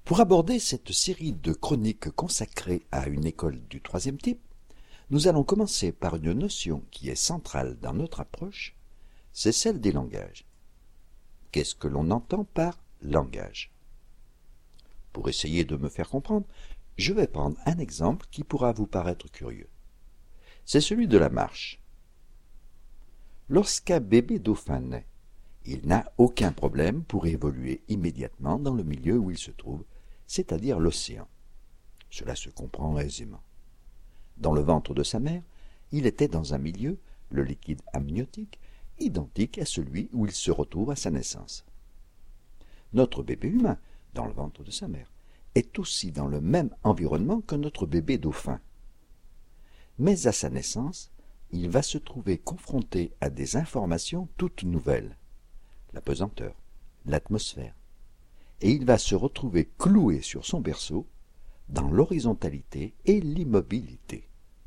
Pour aborder cette série de chroniques consacrées à une école du troisième type, nous allons commencer par une notion qui est centrale dans notre approche, c'est celle des langages. Qu'est-ce que l'on entend par langage? Pour essayer de me faire comprendre, je vais prendre un exemple qui pourra vous paraître curieux. C'est celui de la marche. Lorsqu'un bébé dauphin naît, il n'a aucun problème pour évoluer immédiatement dans le milieu où il se trouve, c'est-à-dire l'océan. Cela se comprend aisément. Dans le ventre de sa mère, il était dans un milieu, le liquide amniotique, identique à celui où il se retrouve à sa naissance. Notre bébé humain, dans le ventre de sa mère, est aussi dans le même environnement que notre bébé dauphin. Mais à sa naissance, il va se trouver confronté à des informations toutes nouvelles, la pesanteur, l'atmosphère, et il va se retrouver cloué sur son berceau dans l'horizontalité et l'immobilité.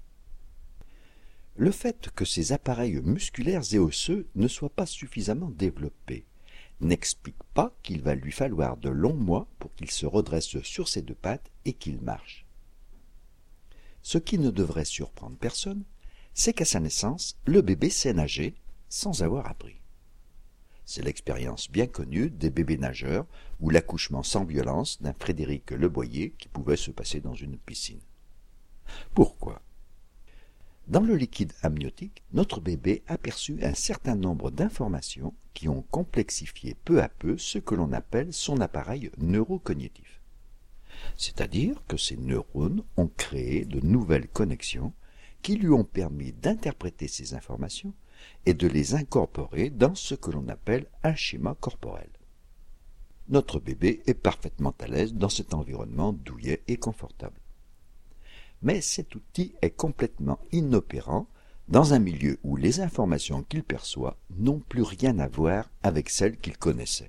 Le fait que ses appareils musculaires et osseux ne soient pas suffisamment développés n'explique pas qu'il va lui falloir de longs mois pour qu'il se redresse sur ses deux pattes et qu'il marche. Ce qui ne devrait surprendre personne, c'est qu'à sa naissance, le bébé sait nager sans avoir appris. C'est l'expérience bien connue des bébés nageurs ou l'accouchement sans violence d'un Frédéric Leboyer qui pouvait se passer dans une piscine. Pourquoi? Dans le liquide amniotique, notre bébé a perçu un certain nombre d'informations qui ont complexifié peu à peu ce que l'on appelle son appareil neurocognitif. C'est-à-dire que ces neurones ont créé de nouvelles connexions qui lui ont permis d'interpréter ces informations et de les incorporer dans ce que l'on appelle un schéma corporel. Notre bébé est parfaitement à l'aise dans cet environnement douillet et confortable. Mais cet outil est complètement inopérant dans un milieu où les informations qu'il perçoit n'ont plus rien à voir avec celles qu'il connaissait.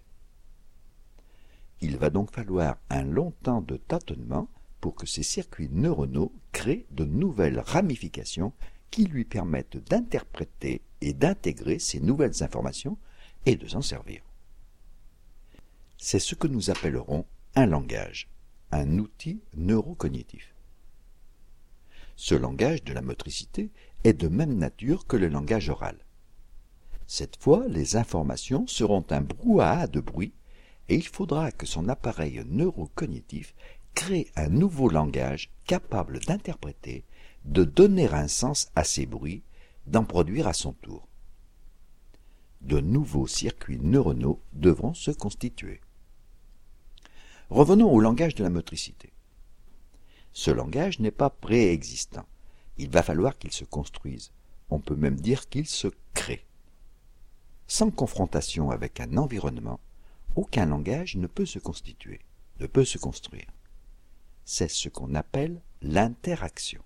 Il va donc falloir un long temps de tâtonnement pour que ces circuits neuronaux créent de nouvelles ramifications qui lui permettent d'interpréter et d'intégrer ces nouvelles informations et de s'en servir. C'est ce que nous appellerons un langage, un outil neurocognitif. Ce langage de la motricité est de même nature que le langage oral. Cette fois, les informations seront un brouhaha de bruit et il faudra que son appareil neurocognitif crée un nouveau langage capable d'interpréter, de donner un sens à ces bruits, d'en produire à son tour. De nouveaux circuits neuronaux devront se constituer. Revenons au langage de la motricité. Ce langage n'est pas préexistant. Il va falloir qu'il se construise. On peut même dire qu'il se crée. Sans confrontation avec un environnement, aucun langage ne peut se constituer, ne peut se construire. C'est ce qu'on appelle l'interaction.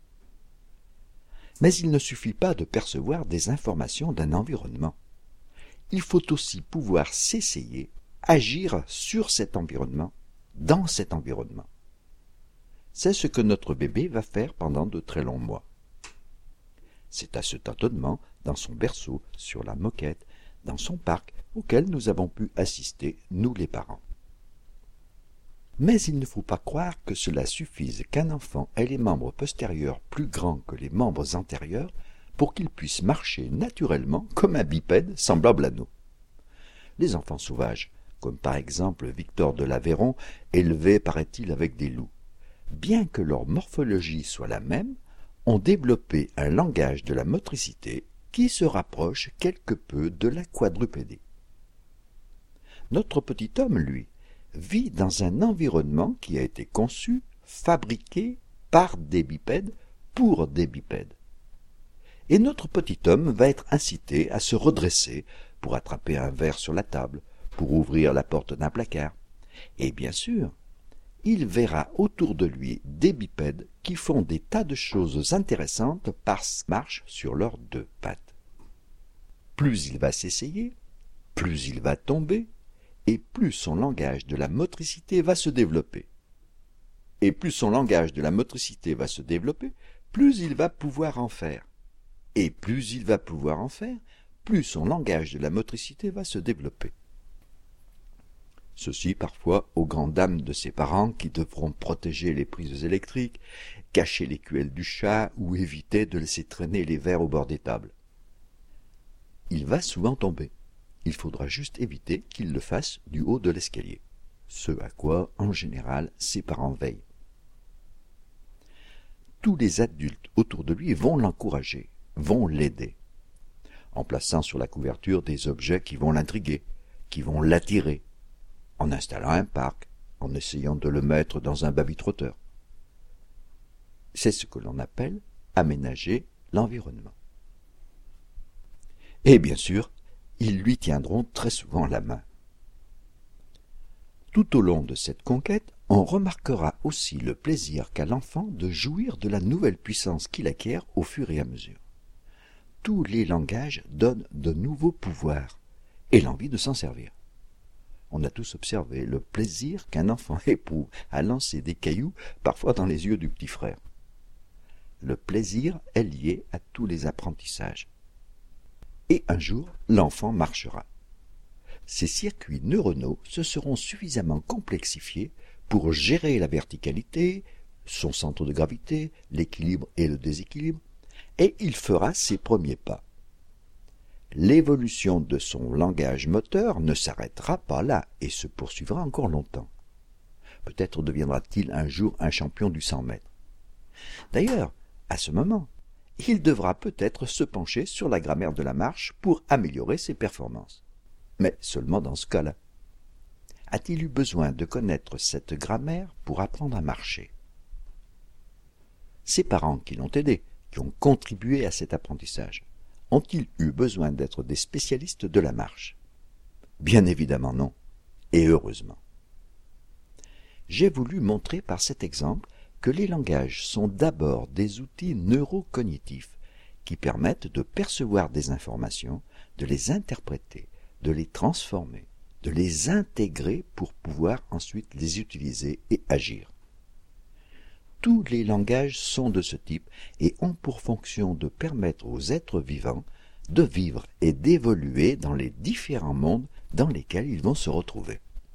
Mais il ne suffit pas de percevoir des informations d'un environnement. Il faut aussi pouvoir s'essayer, agir sur cet environnement, dans cet environnement. C'est ce que notre bébé va faire pendant de très longs mois. C'est à ce tâtonnement, dans son berceau, sur la moquette, dans son parc, auquel nous avons pu assister, nous les parents. Mais il ne faut pas croire que cela suffise qu'un enfant ait les membres postérieurs plus grands que les membres antérieurs pour qu'il puisse marcher naturellement comme un bipède semblable à nous. Les enfants sauvages, comme par exemple Victor de l'Aveyron, élevé paraît-il avec des loups, bien que leur morphologie soit la même, ont développé un langage de la motricité qui se rapproche quelque peu de la quadrupédie. Notre petit homme, lui, vit dans un environnement qui a été conçu, fabriqué par des bipèdes pour des bipèdes. Et notre petit homme va être incité à se redresser pour attraper un verre sur la table, pour ouvrir la porte d'un placard. Et bien sûr, il verra autour de lui des bipèdes qui font des tas de choses intéressantes parce qu'ils marchent sur leurs deux pattes. Plus il va s'essayer, plus il va tomber, et plus son langage de la motricité va se développer. Et plus son langage de la motricité va se développer, plus il va pouvoir en faire. Et plus il va pouvoir en faire, plus son langage de la motricité va se développer. Ceci parfois aux grandes dames de ses parents qui devront protéger les prises électriques, cacher l'écuelle du chat ou éviter de laisser traîner les verres au bord des tables. Il va souvent tomber. Il faudra juste éviter qu'il le fasse du haut de l'escalier, ce à quoi, en général, ses parents veillent. Tous les adultes autour de lui vont l'encourager, vont l'aider, en plaçant sur la couverture des objets qui vont l'intriguer, qui vont l'attirer, en installant un parc, en essayant de le mettre dans un baby-trotteur. C'est ce que l'on appelle aménager l'environnement. Et bien sûr, ils lui tiendront très souvent la main. Tout au long de cette conquête, on remarquera aussi le plaisir qu'a l'enfant de jouir de la nouvelle puissance qu'il acquiert au fur et à mesure. Tous les langages donnent de nouveaux pouvoirs et l'envie de s'en servir. On a tous observé le plaisir qu'un enfant éprouve à lancer des cailloux, parfois dans les yeux du petit frère. Le plaisir est lié à tous les apprentissages. Et un jour, l'enfant marchera. Ses circuits neuronaux se seront suffisamment complexifiés pour gérer la verticalité, son centre de gravité, l'équilibre et le déséquilibre, et il fera ses premiers pas. L'évolution de son langage moteur ne s'arrêtera pas là et se poursuivra encore longtemps. Peut-être deviendra-t-il un jour un champion du 100 mètres. D'ailleurs, à ce moment, il devra peut-être se pencher sur la grammaire de la marche pour améliorer ses performances. Mais seulement dans ce cas-là. A-t-il eu besoin de connaître cette grammaire pour apprendre à marcher? Ses parents qui l'ont aidé, qui ont contribué à cet apprentissage, ont-ils eu besoin d'être des spécialistes de la marche? Bien évidemment non, et heureusement. J'ai voulu montrer par cet exemple que les langages sont d'abord des outils neurocognitifs qui permettent de percevoir des informations, de les interpréter, de les transformer, de les intégrer pour pouvoir ensuite les utiliser et agir. Tous les langages sont de ce type et ont pour fonction de permettre aux êtres vivants de vivre et d'évoluer dans les différents mondes dans lesquels ils vont se retrouver.